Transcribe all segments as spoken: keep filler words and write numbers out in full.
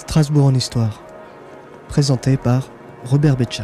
Strasbourg en histoire, présenté par Robert Betcha.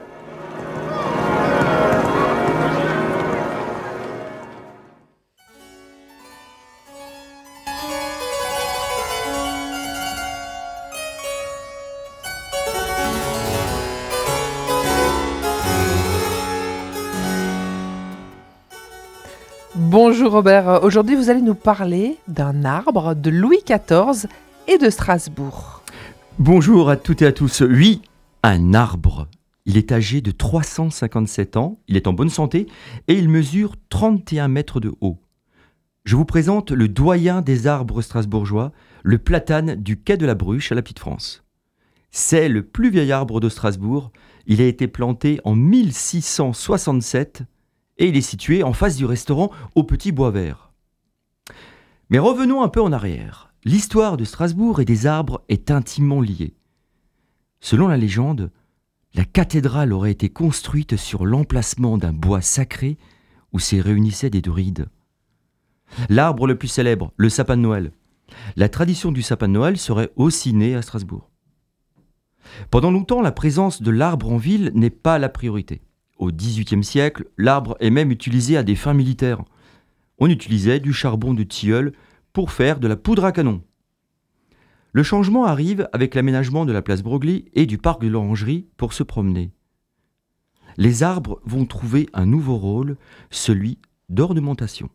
Bonjour Robert, aujourd'hui vous allez nous parler d'un arbre de Louis quatorze et de Strasbourg. Bonjour à toutes et à tous. Oui, un arbre. Il est âgé de trois cent cinquante-sept ans, il est en bonne santé et il mesure trente et un mètres de haut. Je vous présente le doyen des arbres strasbourgeois, le platane du quai de la Bruche à la Petite France. C'est le plus vieil arbre de Strasbourg. Il a été planté en mille six cent soixante-sept et il est situé en face du restaurant au Petit Bois Vert. Mais revenons un peu en arrière. L'histoire de Strasbourg et des arbres est intimement liée. Selon la légende, la cathédrale aurait été construite sur l'emplacement d'un bois sacré où s'y réunissaient des druides. L'arbre le plus célèbre, le sapin de Noël. La tradition du sapin de Noël serait aussi née à Strasbourg. Pendant longtemps, la présence de l'arbre en ville n'est pas la priorité. Au dix-huitième siècle, l'arbre est même utilisé à des fins militaires. On utilisait du charbon de tilleul pour faire de la poudre à canon. Le changement arrive avec l'aménagement de la place Broglie et du parc de l'Orangerie pour se promener. Les arbres vont trouver un nouveau rôle, celui d'ornementation.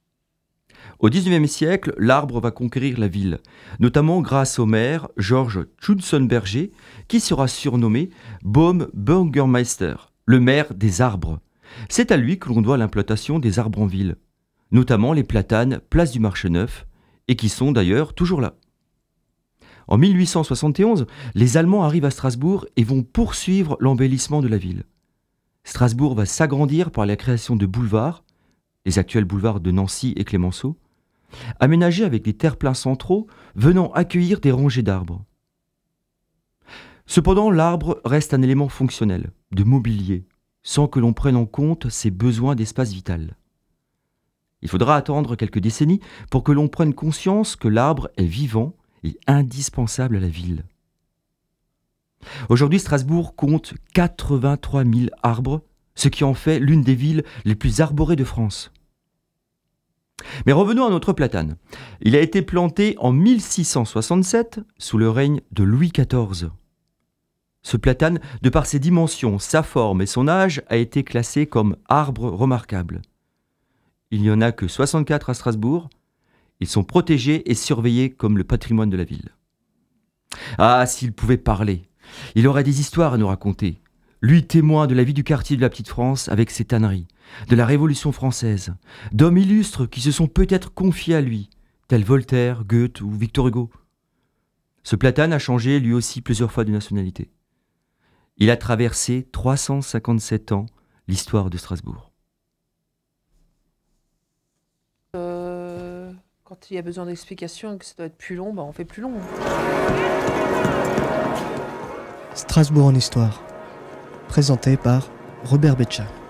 Au dix-neuvième siècle, l'arbre va conquérir la ville, notamment grâce au maire Georges Tschudson-Berger, qui sera surnommé Baum-Bürgermeister, le maire des arbres. C'est à lui que l'on doit l'implantation des arbres en ville, notamment les platanes place du Marché Neuf, et qui sont d'ailleurs toujours là. En mille huit cent soixante et onze, les Allemands arrivent à Strasbourg et vont poursuivre l'embellissement de la ville. Strasbourg va s'agrandir par la création de boulevards, les actuels boulevards de Nancy et Clémenceau, aménagés avec des terre-pleins centraux venant accueillir des rangées d'arbres. Cependant, l'arbre reste un élément fonctionnel, de mobilier, sans que l'on prenne en compte ses besoins d'espace vital. Il faudra attendre quelques décennies pour que l'on prenne conscience que l'arbre est vivant et indispensable à la ville. Aujourd'hui, Strasbourg compte quatre-vingt-trois mille arbres, ce qui en fait l'une des villes les plus arborées de France. Mais revenons à notre platane. Il a été planté en mille six cent soixante-sept sous le règne de Louis quatorze. Ce platane, de par ses dimensions, sa forme et son âge, a été classé comme arbre remarquable. Il n'y en a que soixante-quatre à Strasbourg. Ils sont protégés et surveillés comme le patrimoine de la ville. Ah, s'il pouvait parler, il aurait des histoires à nous raconter. Lui, témoin de la vie du quartier de la Petite France avec ses tanneries, de la Révolution française, d'hommes illustres qui se sont peut-être confiés à lui, tels Voltaire, Goethe ou Victor Hugo. Ce platane a changé lui aussi plusieurs fois de nationalité. Il a traversé trois cent cinquante-sept ans l'histoire de Strasbourg. Euh, quand il y a besoin d'explications et que ça doit être plus long, bah on fait plus long. Strasbourg en histoire, présenté par Robert Betcha.